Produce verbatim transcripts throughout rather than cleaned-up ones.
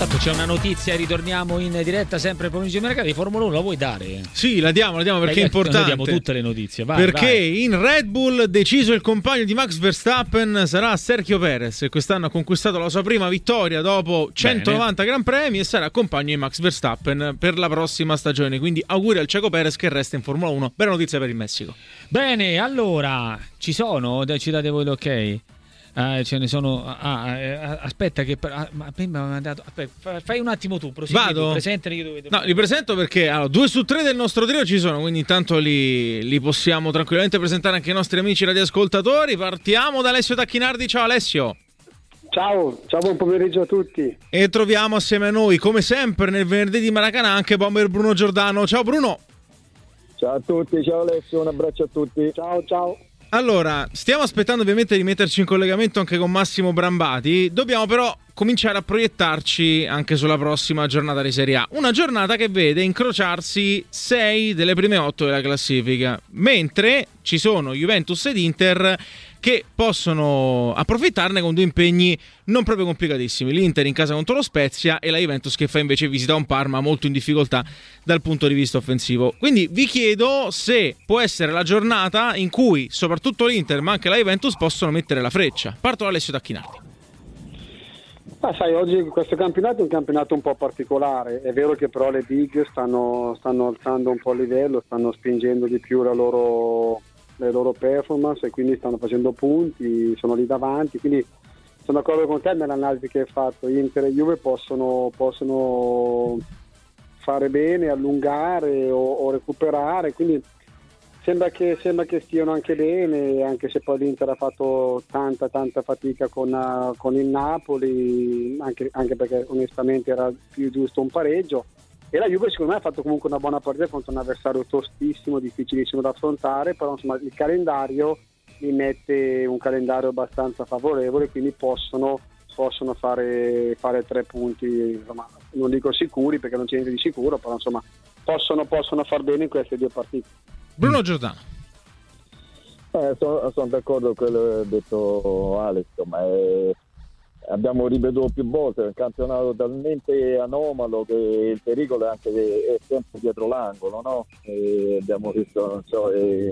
Tanto c'è una notizia, ritorniamo in diretta sempre pomeriggio di mercato di Formula uno, la vuoi dare? Sì, la diamo, la diamo perché Dai, è importante. Noi diamo tutte le notizie, vai, perché vai. in Red Bull deciso il compagno di Max Verstappen sarà Sergio Perez, e quest'anno ha conquistato la sua prima vittoria dopo centonovanta Bene. Gran Premi e sarà compagno di Max Verstappen per la prossima stagione. Quindi auguri al Checo Perez che resta in Formula uno. Bella notizia per il Messico. Bene, allora, ci sono? Ci date voi l'ok? Ah, ce ne sono. Ah, eh, aspetta, che. Ah, ma prima mi ha mandato. Aspetta, fai un attimo tu. Vado. Tu, presentali che dovete. No, li presento perché allora, due su tre del nostro trio ci sono, quindi intanto li, li possiamo tranquillamente presentare anche ai nostri amici radioascoltatori. Partiamo da Alessio Tacchinardi. Ciao Alessio. Ciao, ciao, buon pomeriggio a tutti. E troviamo assieme a noi, come sempre, nel venerdì di Maracanã anche bomber Bruno Giordano. Ciao Bruno. Ciao a tutti, ciao Alessio, un abbraccio a tutti. Ciao, ciao. Allora, stiamo aspettando ovviamente di metterci in collegamento anche con Massimo Brambati, dobbiamo però cominciare a proiettarci anche sulla prossima giornata di Serie A. Una giornata che vede incrociarsi sei delle prime otto della classifica, mentre ci sono Juventus ed Inter che possono approfittarne con due impegni non proprio complicatissimi. L'Inter in casa contro lo Spezia e la Juventus che fa invece visita a un Parma molto in difficoltà dal punto di vista offensivo. Quindi vi chiedo se può essere la giornata in cui soprattutto l'Inter ma anche la Juventus possono mettere la freccia. Parto da Alessio Tacchinardi. Ah, sai, oggi questo campionato è un campionato un po' particolare. È vero che però le big stanno, stanno alzando un po' il livello, stanno spingendo di più la loro... le loro performance e quindi stanno facendo punti, sono lì davanti, quindi sono d'accordo con te nell'analisi che hai fatto. Inter e Juve possono, possono fare bene, allungare o, o recuperare, quindi sembra che, sembra che stiano anche bene, anche se poi l'Inter ha fatto tanta tanta fatica con, uh, con il Napoli, anche, anche perché onestamente era più giusto un pareggio. E la Juve secondo me ha fatto comunque una buona partita contro un avversario tostissimo, difficilissimo da affrontare, però insomma il calendario li mette un calendario abbastanza favorevole, quindi possono, possono fare, fare tre punti, insomma, non dico sicuri perché non c'è niente di sicuro, però insomma possono, possono far bene in queste due partite. Bruno Giordano. Eh, sono, sono d'accordo con quello che ha detto Alex, ma è... abbiamo ripetuto più volte, è un campionato talmente anomalo che il pericolo è anche è sempre dietro l'angolo, no? E abbiamo visto, non so, eh,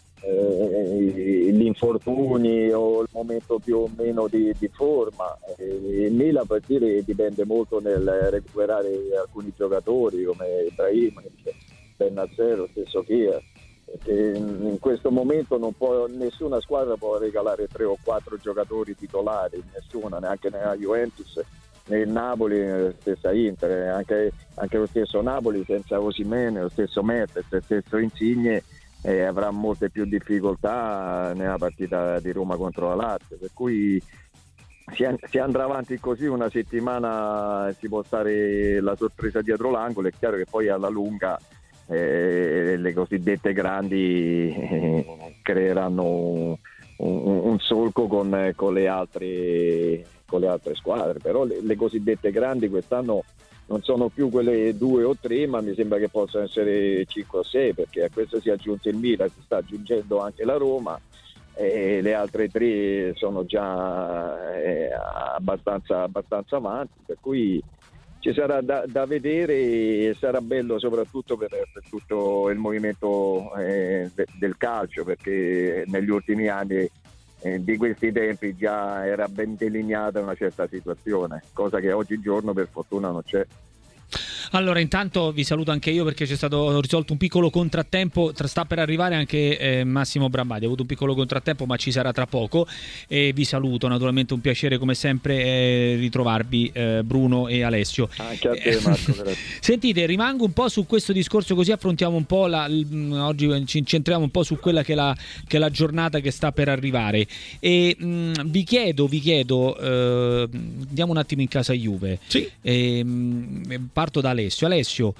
eh, gli infortuni o il momento più o meno di, di forma. E il Milan, per dire, dipende molto nel recuperare alcuni giocatori come Ibrahimovic, Bennacer, lo stesso Chia. Perché in questo momento non può, nessuna squadra può regalare tre o quattro giocatori titolari, nessuna, neanche nella Juventus, né il Napoli, né la stessa Inter, anche, anche lo stesso Napoli senza Osimhen, lo stesso Mertens, lo stesso Insigne eh, avrà molte più difficoltà nella partita di Roma contro la Lazio, per cui si, si andrà avanti così una settimana, si può stare la sorpresa dietro l'angolo. È chiaro che poi alla lunga Eh, le cosiddette grandi eh, creeranno un, un, un solco con, con, le altre, con le altre squadre, però le, le cosiddette grandi quest'anno non sono più quelle due o tre, ma mi sembra che possano essere cinque o sei, perché a questo si è aggiunto il Milan, si sta aggiungendo anche la Roma e le altre tre sono già eh, abbastanza, abbastanza avanti, per cui ci sarà da, da vedere e sarà bello soprattutto per, per tutto il movimento eh, de, del calcio, perché negli ultimi anni eh, di questi tempi già era ben delineata una certa situazione, cosa che oggigiorno per fortuna non c'è. Allora, intanto vi saluto anche io perché c'è stato risolto un piccolo contrattempo, sta per arrivare anche eh, Massimo Brambati, ha avuto un piccolo contrattempo ma ci sarà tra poco, e vi saluto, naturalmente un piacere come sempre eh, ritrovarvi eh, Bruno e Alessio. Anche a te Marco, grazie. Sentite, rimango un po' su questo discorso, così affrontiamo un po' la, l, oggi ci incentriamo un po' su quella che è la, che è la giornata che sta per arrivare e mh, vi chiedo, vi chiedo eh, andiamo un attimo in casa Juve. Sì. E, mh, parto da Alessio. Alessio,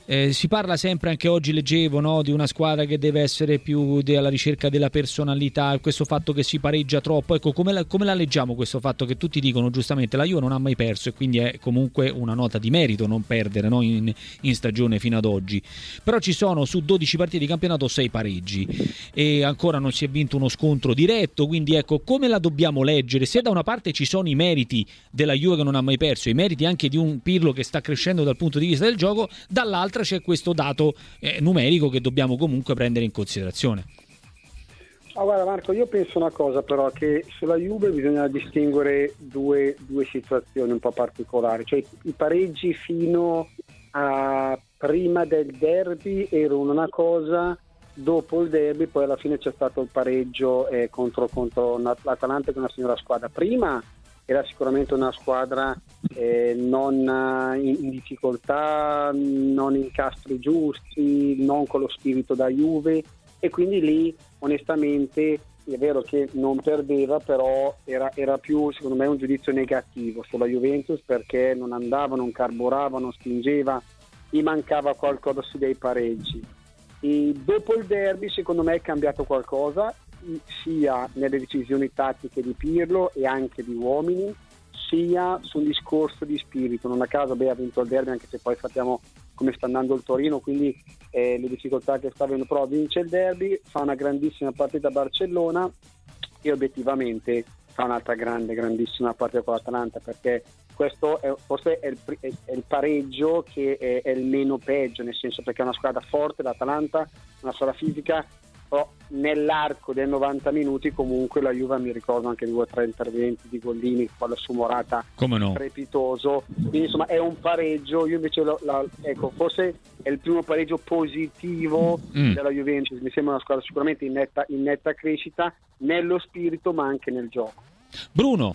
Eh, si parla sempre, anche oggi leggevo, no, di una squadra che deve essere più alla ricerca della personalità, questo fatto che si pareggia troppo. Ecco, come la, come la leggiamo questo fatto che tutti dicono giustamente la Juve non ha mai perso e quindi è comunque una nota di merito non perdere, no, in, in stagione fino ad oggi. Però ci sono su dodici partite di campionato sei pareggi e ancora non si è vinto uno scontro diretto, quindi ecco, come la dobbiamo leggere? Se da una parte ci sono i meriti della Juve che non ha mai perso, i meriti anche di un Pirlo che sta crescendo dal punto di vista del gioco, dall'altra c'è questo dato eh, numerico che dobbiamo comunque prendere in considerazione. Ah, guarda Marco, io penso una cosa però, che sulla Juve bisogna distinguere due, due situazioni un po' particolari, cioè i pareggi fino a prima del derby erano una cosa, dopo il derby poi alla fine c'è stato il pareggio eh, contro, contro l'Atalanta, che è una signora squadra. Prima era sicuramente una squadra eh, non in, in difficoltà, non in incastri giusti, non con lo spirito da Juve, e quindi lì onestamente è vero che non perdeva, però era, era più secondo me un giudizio negativo sulla Juventus, perché non andava, non carburava, non spingeva, gli mancava qualcosa su dei pareggi. E dopo il derby secondo me è cambiato qualcosa, sia nelle decisioni tattiche di Pirlo e anche di uomini, sia su un discorso di spirito. Non a caso beh, ha vinto il derby, anche se poi sappiamo come sta andando il Torino, quindi eh, le difficoltà che sta avendo, però vince il derby, fa una grandissima partita a Barcellona e obiettivamente fa un'altra grande, grandissima partita con l'Atalanta, perché questo è, forse è il, è, è il pareggio che è, è il meno peggio, nel senso, perché è una squadra forte, l'Atalanta, una squadra fisica, però nell'arco dei novanta minuti comunque la Juve, mi ricordo anche due o tre interventi di Gollini, quello su Morata, come no, strepitoso, quindi insomma è un pareggio. Io invece lo, la, ecco, forse è il primo pareggio positivo mm. della Juventus, mi sembra una squadra sicuramente in netta, in netta crescita nello spirito ma anche nel gioco. Bruno.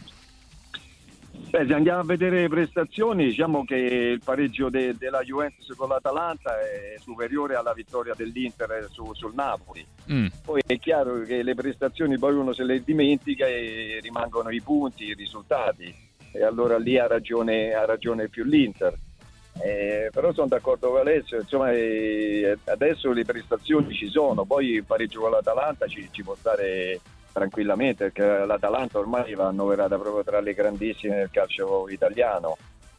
Beh, se andiamo a vedere le prestazioni, diciamo che il pareggio de- della Juventus con l'Atalanta è superiore alla vittoria dell'Inter su- sul Napoli. Mm. Poi è chiaro che le prestazioni poi uno se le dimentica e rimangono i punti, i risultati, e allora lì ha ragione, ha ragione più l'Inter. Eh, però sono d'accordo con Alessio, insomma, eh, adesso le prestazioni ci sono, poi il pareggio con l'Atalanta ci, ci può stare tranquillamente, perché l'Atalanta ormai va annoverata proprio tra le grandissime del calcio italiano.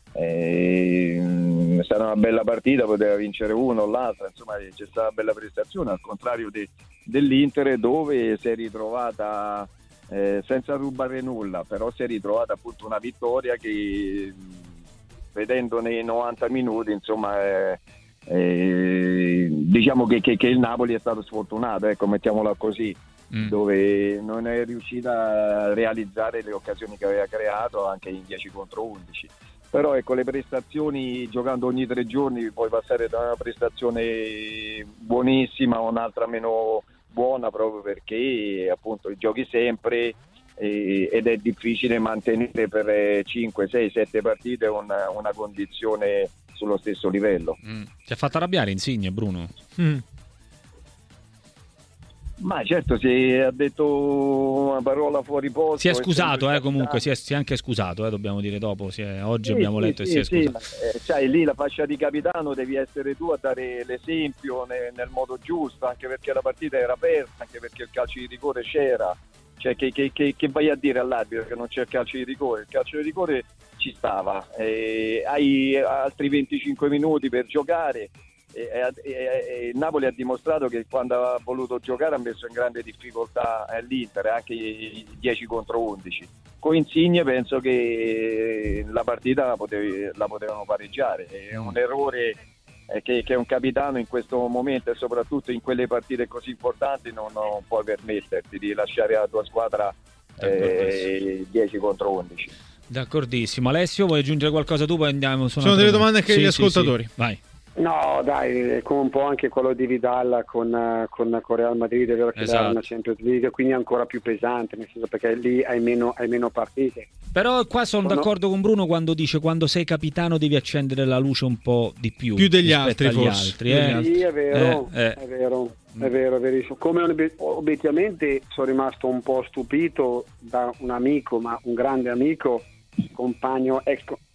E, sarà una bella partita, poteva vincere uno o l'altra, insomma c'è stata una bella prestazione, al contrario de, dell'Inter, dove si è ritrovata eh, senza rubare nulla, però si è ritrovata appunto una vittoria che, vedendo nei novanta minuti, insomma eh, eh, diciamo che, che, che il Napoli è stato sfortunato, ecco, mettiamola così, mm. dove non è riuscita a realizzare le occasioni che aveva creato anche in dieci contro undici. Però ecco, le prestazioni, giocando ogni tre giorni puoi passare da una prestazione buonissima a un'altra meno buona, proprio perché appunto giochi sempre e, ed è difficile mantenere per cinque, sei, sette partite una, una condizione sullo stesso livello. Mm. Ti ha fatto arrabbiare Insigne, Bruno? Mm. Ma certo, si ha detto una parola fuori posto. Si è scusato, eh, comunque, si è, si è anche scusato, eh, dobbiamo dire dopo. Si è, oggi sì, abbiamo sì, letto sì, e si è sì, scusato. Ma, eh, sai, lì la fascia di capitano devi essere tu a dare l'esempio nel, nel modo giusto, anche perché la partita era aperta, anche perché il calcio di rigore c'era. Cioè, che, che, che, che vai a dire all'arbitro che non c'è il calcio di rigore? Il calcio di rigore ci stava. Eh, hai altri venticinque minuti per giocare. E, e, e, il Napoli ha dimostrato che quando ha voluto giocare ha messo in grande difficoltà l'Inter, anche i dieci contro undici. Con Insigne penso che la partita la, potevi, la potevano pareggiare. È un errore eh, che, che un capitano in questo momento e soprattutto in quelle partite così importanti non, non puoi permetterti di lasciare la tua squadra eh, dieci contro undici. D'accordissimo. Alessio, vuoi aggiungere qualcosa tu? Poi andiamo su Sono delle domande anche sì, agli sì, ascoltatori. Sì. Vai. No, dai, come un po' anche quello di Vidal con, con, con Real Madrid, è vero che esatto. Era una Champions League, quindi è ancora più pesante, nel senso, perché lì hai meno, hai meno partite. Però qua sono no. d'accordo con Bruno quando dice quando sei capitano devi accendere la luce un po' di più. Più degli altri, forse. Altri, eh? Sì, è vero, eh, eh. è vero, è vero, è verissimo. Come obiettivamente sono rimasto un po' stupito da un amico, ma un grande amico, compagno, ex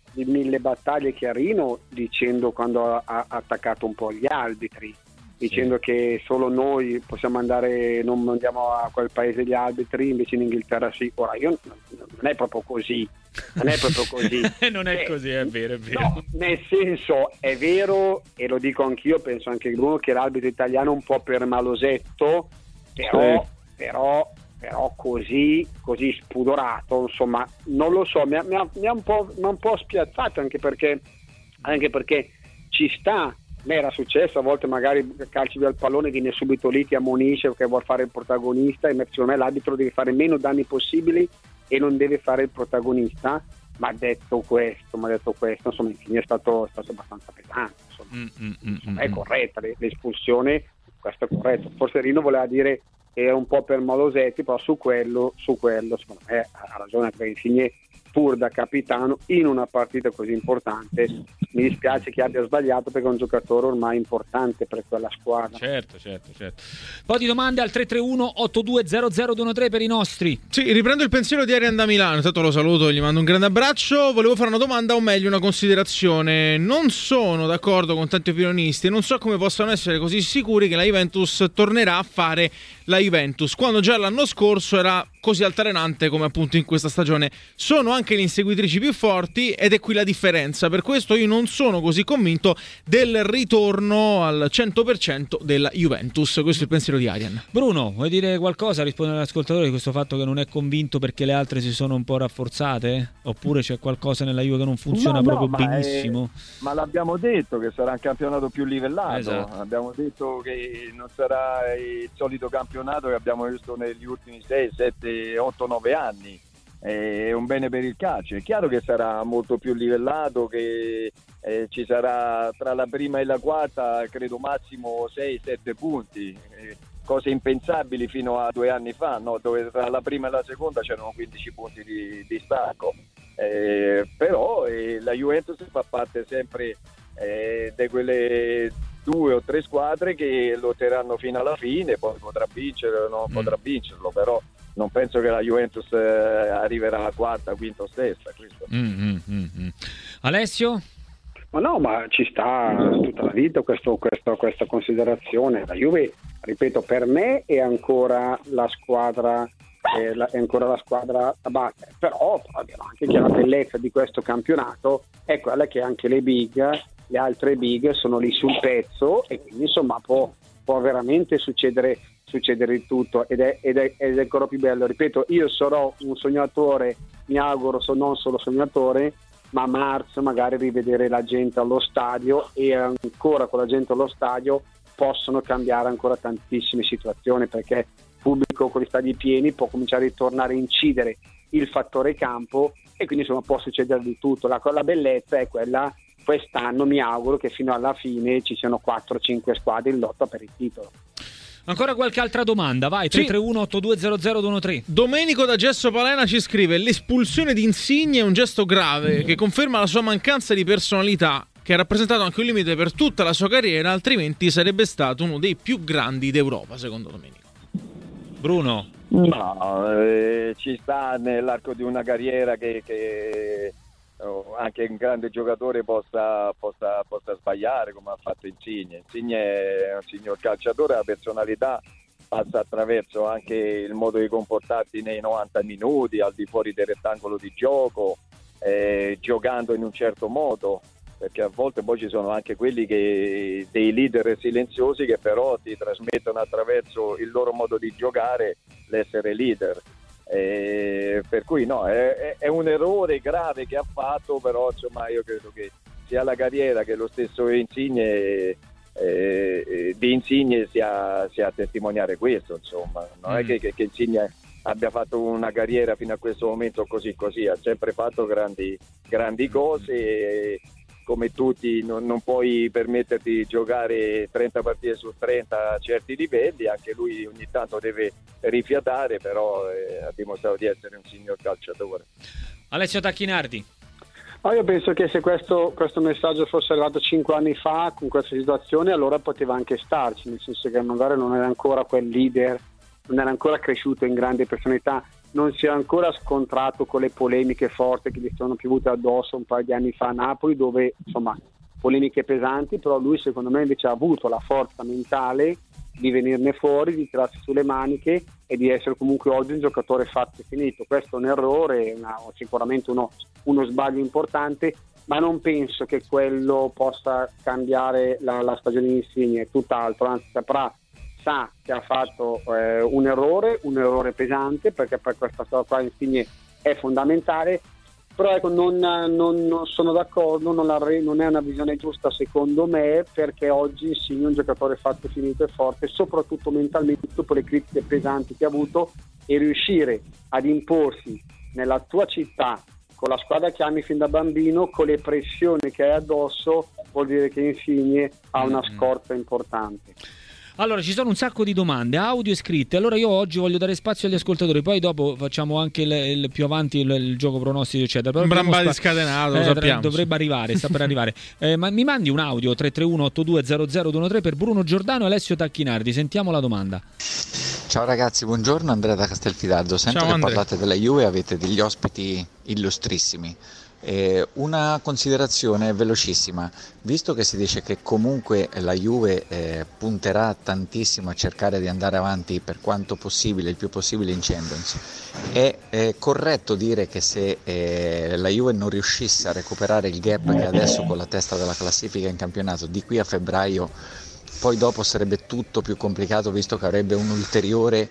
di mille battaglie Chiarino, dicendo quando ha, ha attaccato un po' gli arbitri, dicendo sì. che solo noi possiamo andare, non andiamo a quel paese gli arbitri, invece in Inghilterra sì. Ora io non è proprio così, non è proprio così. non è eh, così, è vero, è vero. No, nel senso, è vero, e lo dico anch'io, penso anche Bruno, che l'arbitro italiano è un po' per malosetto, però, sì. però, però così, così spudorato, insomma, non lo so, mi ha, mi ha, mi ha un po', mi ha un po' spiazzato, anche perché, anche perché ci sta. A me era successo, a volte magari calci via il pallone, viene subito lì, ti ammonisce perché vuol fare il protagonista, e secondo me l'arbitro deve fare meno danni possibili e non deve fare il protagonista. Ma detto questo, ma detto questo, insomma, Insigne è stato, è stato abbastanza pesante, insomma. Mm, mm, insomma, mm, è corretta l'espulsione, questo è corretto. Forse Rino voleva dire che era un po' per Malosetti, però su quello, su quello secondo me ha ragione, perché Insigne, pur da capitano in una partita così importante, mi dispiace che abbia sbagliato, perché è un giocatore ormai importante per quella squadra. Certo, certo, certo. Poi di domande al tre tre uno otto due zero zero due uno tre per i nostri. Sì, riprendo il pensiero di Arian da Milano, intanto lo saluto, gli mando un grande abbraccio. Volevo fare una domanda, o meglio una considerazione. Non sono d'accordo con tanti opinionisti e non so come possano essere così sicuri che la Juventus tornerà a fare la Juventus, quando già l'anno scorso era così altalenante come appunto in questa stagione. Sono anche le inseguitrici più forti ed è qui la differenza. Per questo io non sono così convinto del ritorno al cento per cento della Juventus. Questo è il pensiero di Arian. Bruno, vuoi dire qualcosa, rispondere all'ascoltatore di questo fatto che non è convinto perché le altre si sono un po' rafforzate? Oppure c'è qualcosa nella Juve che non funziona no, proprio no, benissimo? Ma, è, ma l'abbiamo detto che sarà un campionato più livellato. Esatto. Abbiamo detto che non sarà il solito campionato che abbiamo visto negli ultimi sei, sette, otto, nove anni. È un bene per il calcio. È chiaro che sarà molto più livellato, che eh, ci sarà tra la prima e la quarta credo massimo sei sette punti, eh, cose impensabili fino a due anni fa, no? Dove tra la prima e la seconda c'erano quindici punti di, di stacco, eh, però eh, la Juventus fa parte sempre eh, di quelle due o tre squadre che lotteranno fino alla fine, poi potrà vincere o non mm. potrà vincerlo, però non penso che la Juventus eh, arriverà alla quarta, quinta o sesta. Mm, mm, mm. Alessio? Ma no, ma ci sta tutta la vita questo, questo, questa considerazione. La Juve, ripeto, per me è ancora la squadra è, la, è ancora la squadra a battere, però abbiamo anche che la bellezza di questo campionato è quella che anche le big, le altre big sono lì sul pezzo, e quindi insomma può, può veramente succedere succedere di tutto, ed è, ed, è, ed è ancora più bello. Ripeto, io sarò un sognatore, mi auguro, so, non solo sognatore, ma a marzo magari rivedere la gente allo stadio, e ancora con la gente allo stadio possono cambiare ancora tantissime situazioni, perché pubblico con gli stadi pieni può cominciare a ritornare a incidere il fattore campo, e quindi insomma può succedere di tutto. La, la bellezza è quella, quest'anno mi auguro che fino alla fine ci siano quattro cinque squadre in lotta per il titolo. Ancora qualche altra domanda? Vai, tre tre uno otto due zero zero due uno tre. Domenico da Gesso Palena ci scrive: l'espulsione di Insigne è un gesto grave che conferma la sua mancanza di personalità, che ha rappresentato anche un limite per tutta la sua carriera, altrimenti sarebbe stato uno dei più grandi d'Europa, secondo Domenico. Bruno? No, eh, ci sta nell'arco di una carriera che... che... anche un grande giocatore possa, possa, possa sbagliare, come ha fatto Insigne. Insigne è un signor calciatore, la personalità passa attraverso anche il modo di comportarsi nei novanta minuti, al di fuori del rettangolo di gioco, eh, giocando in un certo modo, perché a volte poi ci sono anche quelli che, dei leader silenziosi, che però ti trasmettono attraverso il loro modo di giocare l'essere leader. Eh, per cui no, è, è un errore grave che ha fatto, però insomma io credo che sia la carriera che lo stesso Insigne eh, eh, di Insigne sia, sia a testimoniare questo, insomma non mm. è che, che, che Insigne abbia fatto una carriera fino a questo momento così così, ha sempre fatto grandi, grandi cose, e come tutti non, non puoi permetterti di giocare trenta partite su trenta a certi livelli, anche lui ogni tanto deve rifiatare, però eh, ha dimostrato di essere un signor calciatore. Alessio Tacchinardi. Oh, io penso che se questo, questo messaggio fosse arrivato cinque anni fa con questa situazione, allora poteva anche starci, nel senso che magari non era ancora quel leader, non era ancora cresciuto in grande personalità, non si è ancora scontrato con le polemiche forti che gli sono piovute addosso un paio di anni fa a Napoli, dove insomma polemiche pesanti, però lui secondo me invece ha avuto la forza mentale di venirne fuori, di tirarsi sulle maniche e di essere comunque oggi un giocatore fatto e finito. Questo è un errore, una, sicuramente uno, uno sbaglio importante, ma non penso che quello possa cambiare la, la stagione di Insigne, tutt'altro, anzi saprà, sa che ha fatto eh, un errore, un errore pesante, perché per questa storia qua Insigne è fondamentale, però ecco, non, non, non sono d'accordo, non, la, non è una visione giusta secondo me, perché oggi Insigne è un giocatore fatto, finito e forte, soprattutto mentalmente dopo le critiche pesanti che ha avuto, e riuscire ad imporsi nella tua città con la squadra che ami fin da bambino, con le pressioni che hai addosso, vuol dire che Insigne ha una scorta importante. Allora, ci sono un sacco di domande, audio e scritte. Allora io oggi voglio dare spazio agli ascoltatori, poi dopo facciamo anche il, il più avanti il, il gioco pronostico, eccetera. Però Brambati spa- scatenato, eh, lo sappiamo. Dovrebbe arrivare, sta per arrivare. Eh, ma mi mandi un audio tre tre uno otto due zero zero due uno tre per Bruno Giordano e Alessio Tacchinardi. Sentiamo la domanda. Ciao ragazzi, buongiorno, Andrea da Castelfidardo. Sento Ciao, che Andrea. parlate della Juve e avete degli ospiti illustrissimi. Eh, una considerazione velocissima, visto che si dice che comunque la Juve eh, punterà tantissimo a cercare di andare avanti per quanto possibile, il più possibile in Champions, è, è corretto dire che se eh, la Juve non riuscisse a recuperare il gap che adesso con la testa della classifica in campionato di qui a febbraio, poi dopo sarebbe tutto più complicato, visto che avrebbe un ulteriore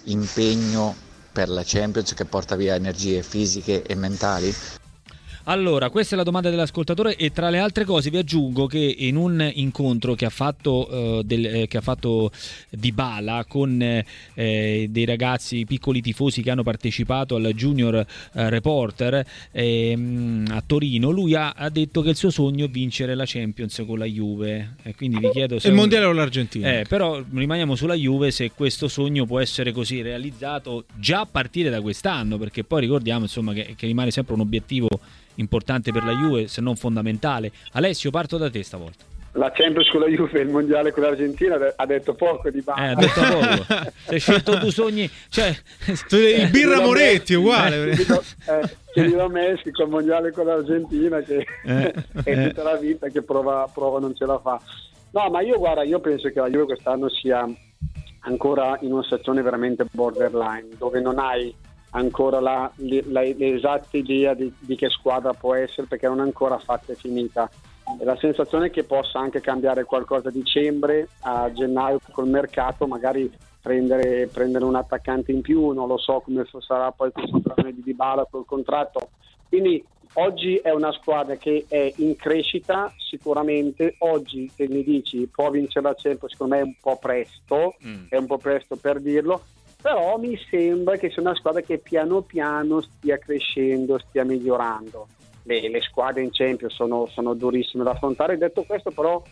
impegno per la Champions che porta via energie fisiche e mentali? Allora, questa è la domanda dell'ascoltatore e tra le altre cose vi aggiungo che in un incontro che ha fatto, uh, del, eh, che ha fatto Dybala con eh, dei ragazzi piccoli tifosi che hanno partecipato al Junior eh, Reporter eh, a Torino, lui ha, ha detto che il suo sogno è vincere la Champions con la Juve, e quindi vi chiedo se il un... mondiale con l'Argentina. Eh, però rimaniamo sulla Juve, se questo sogno può essere così realizzato già a partire da quest'anno, perché poi ricordiamo insomma che, che rimane sempre un obiettivo importante per la Juve, se non fondamentale. Alessio, parto da te stavolta. La Champions con la Juve e il mondiale con l'Argentina ha detto poco di Eh, ha detto poco. Se hai scelto tu sogni, cioè il Birra Moretti uguale. Chiediamo a Messi col mondiale con l'Argentina che Eh, è tutta la vita che prova, prova non ce la fa. No, ma io guarda, io penso che la Juve quest'anno sia ancora in una situazione veramente borderline, dove non hai ancora la, la, l'esatta idea di, di che squadra può essere, perché non è ancora fatta e finita, e la sensazione è che possa anche cambiare qualcosa a dicembre, a gennaio col mercato, magari prendere, prendere un attaccante in più, non lo so come sarà poi con il situazione di Dybala col contratto. Quindi oggi è una squadra che è in crescita sicuramente. Oggi se mi dici può vincere la Champions, secondo me è un po' presto, mm. è un po' presto per dirlo, però mi sembra che sia una squadra che piano piano stia crescendo, stia migliorando. Le, le squadre in Champions sono, sono durissime da affrontare. Detto questo, però,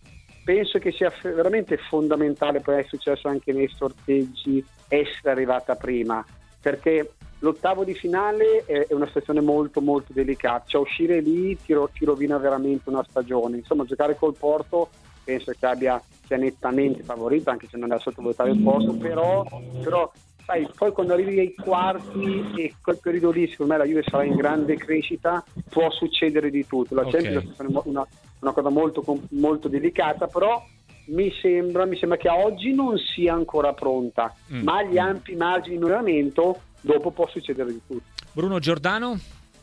penso che sia f- veramente fondamentale, poi è successo anche nei sorteggi, essere arrivata prima, perché l'ottavo di finale è, è una situazione molto molto delicata, cioè uscire lì ti, ro- ti rovina veramente una stagione. Insomma, giocare col Porto penso che abbia sia nettamente favorito, anche se non è a sottovalutare il posto, però, però sai, poi quando arrivi ai quarti e quel periodo lì, secondo me la Juve sarà in grande crescita, può succedere di tutto. La Okay. Champions è una, una cosa molto, molto delicata, però mi sembra, mi sembra che a oggi non sia ancora pronta, mm. ma agli ampi margini di miglioramento dopo può succedere di tutto. Bruno Giordano?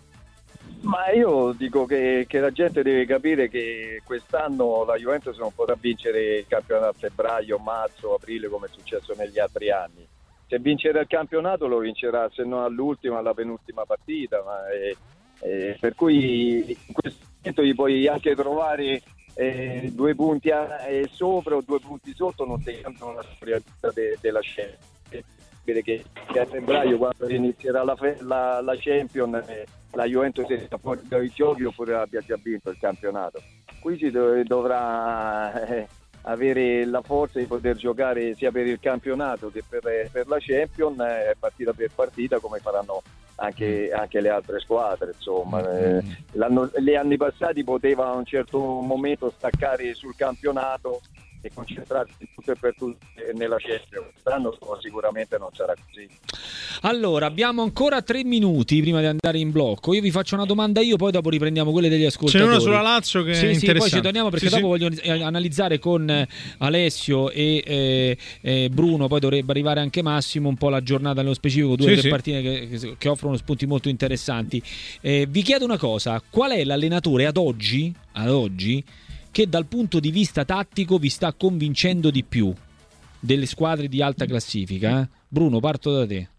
Ma io dico che, che la gente deve capire che quest'anno la Juventus non potrà vincere il campionato a febbraio, marzo, aprile come è successo negli altri anni. Se vincerà il campionato lo vincerà, se non all'ultima, alla penultima partita, ma è, è, per cui in questo momento gli puoi anche trovare eh, due punti a, eh, sopra o due punti sotto, non ti cambiano la storia de, della scena. Che, che a febbraio, quando inizierà la, la, la Champions, eh, la Juventus sia fuori dai giochi oppure abbia già vinto il campionato. Qui si dov- dovrà eh, avere la forza di poter giocare sia per il campionato che per, per la Champions, eh, partita per partita, come faranno anche, anche le altre squadre. Insomma, eh, l'anno, gli anni passati poteva a un certo momento staccare sul campionato e concentrarsi tutto e per tutto nella Champions. Quest'anno sicuramente non sarà così. Allora, abbiamo ancora tre minuti prima di andare in blocco. Io vi faccio una domanda io, poi dopo riprendiamo quelle degli ascoltatori. C'è una sulla Lazio che sì, è sì, interessante. poi ci torniamo perché sì, dopo sì. voglio analizzare con Alessio e eh, eh, Bruno, poi dovrebbe arrivare anche Massimo, un po' la giornata nello specifico, due o sì, tre sì. partite che, che offrono spunti molto interessanti. Eh, vi chiedo una cosa, qual è l'allenatore ad oggi, ad oggi che dal punto di vista tattico vi sta convincendo di più delle squadre di alta classifica? Eh? Bruno, parto da te.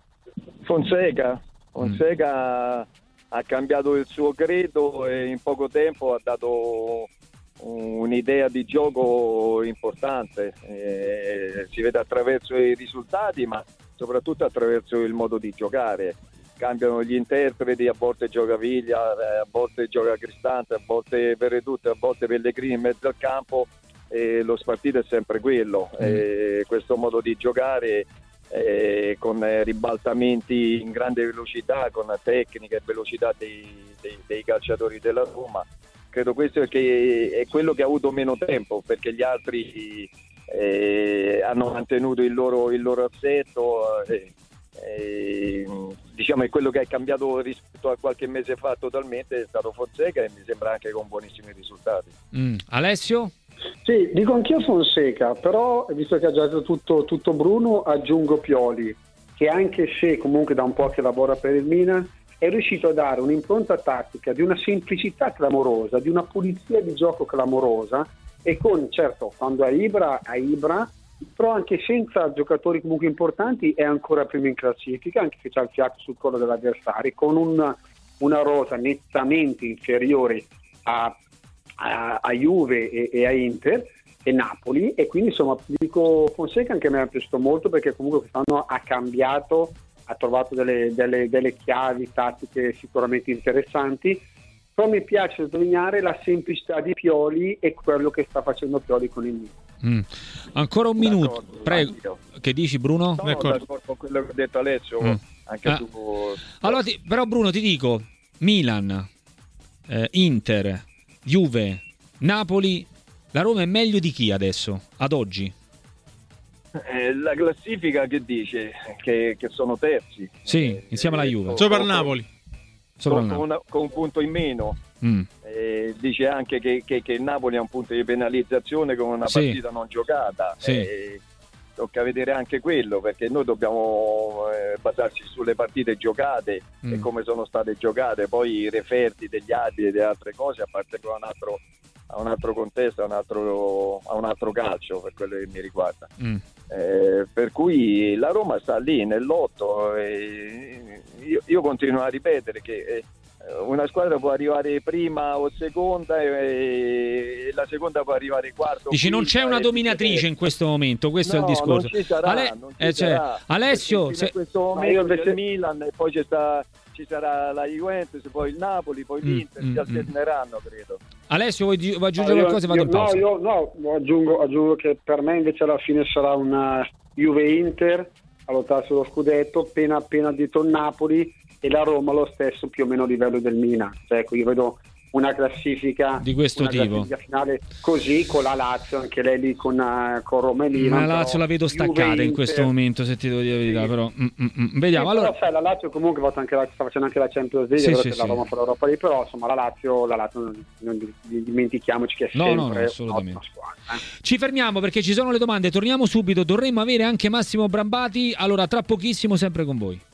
Fonseca, Fonseca mm. ha cambiato il suo credo e in poco tempo ha dato un'idea di gioco importante, eh, si vede attraverso i risultati ma soprattutto attraverso il modo di giocare. Cambiano gli interpreti, a volte gioca Viglia, a volte gioca Cristante, a volte Veretout, a volte Pellegrini in mezzo al campo, e lo spartito è sempre quello. Mm. E questo modo di giocare eh, con ribaltamenti in grande velocità, con tecnica e velocità dei, dei, dei calciatori della Roma, credo questo è, che è quello che ha avuto meno tempo, perché gli altri eh, hanno mantenuto il loro, il loro assetto. Eh, Eh, diciamo che quello che è cambiato rispetto a qualche mese fa totalmente è stato Fonseca, e mi sembra anche con buonissimi risultati. mm. Alessio? Sì, dico anch'io Fonseca, però visto che ha già detto tutto, tutto Bruno, aggiungo Pioli, che anche se comunque da un po' che lavora per il Milan è riuscito a dare un'impronta tattica di una semplicità clamorosa, di una pulizia di gioco clamorosa, e con, certo, quando a Ibra, a Ibra però anche senza giocatori comunque importanti è ancora primo in classifica, anche se c'ha il fiato sul collo dell'avversario, con una, una rosa nettamente inferiore a, a, a Juve e, e a Inter e Napoli, e quindi insomma dico Fonseca anche a me è piaciuto molto, perché comunque quest'anno ha cambiato, ha trovato delle, delle, delle chiavi tattiche sicuramente interessanti. Però mi piace sottolineare la semplicità di Pioli e quello che sta facendo Pioli con il Milan. Mm. Ancora un minuto, D'accordo, prego. anch'io. Che dici, Bruno? No, d'accordo con quello che ha detto Alessio, Mm. anche Ah. tu. Allora, ti, però Bruno ti dico, Milan, eh, Inter, Juve, Napoli, la Roma è meglio di chi adesso, ad oggi? Eh, la classifica che dice che, che sono terzi. Sì, eh, insieme alla Juve. con- Sopra il con- Napoli. Sopra con, il con, una- con un punto in meno. Mm. Eh, dice anche che, che, che il Napoli ha un punto di penalizzazione con una Sì. partita non giocata. Sì. Eh, tocca vedere anche quello, perché noi dobbiamo eh, basarci sulle partite giocate Mm. e come sono state giocate, poi i referti degli arbitri e delle altre cose appartengono a un altro, a un altro contesto, a un altro, a un altro calcio, per quello che mi riguarda. Mm. Eh, per cui la Roma sta lì nel lotto, e io, io continuo a ripetere che eh, una squadra può arrivare prima o seconda e, e la seconda può arrivare quarta. Dici non c'è una dominatrice in questo momento, questo è il discorso. Non ci sarà, Ale- non ci eh, cioè, sarà. Alessio, Perché se- fino a questo Ma io momento c'è invece- il Milan, e poi c'è sta, ci sarà la Juventus, poi il Napoli, poi Mm, l'Inter, mm, si alterneranno, credo. Alessio, vuoi, vuoi aggiungere No, io- qualcosa? Vado in io- pausa. No, io no, aggiungo, aggiungo che per me invece alla fine sarà una Juve-Inter a lottare sullo scudetto, appena appena dietro il Napoli, e la Roma lo stesso più o meno a livello del Milan. Cioè, ecco, io vedo una classifica Di questo una tipo. classifica finale così, con la Lazio anche lei lì con, uh, con Roma e Milan. Ma la Lazio la vedo staccata Juve, in questo Inter. momento, se ti devo dire la verità, Sì. però mm, mm, mm. vediamo. Sì, Allora, però sai, la Lazio comunque va anche la, sta facendo anche la Champions League, Sì, è vero sì, che sì. la Roma fa l'Europa lì, però insomma la Lazio, la Lazio non, non dimentichiamoci che è No, sempre no, no, assolutamente. un'ottima squadra. eh. ci fermiamo perché ci sono le domande, torniamo subito, dovremmo avere anche Massimo Brambati, allora tra pochissimo sempre con voi.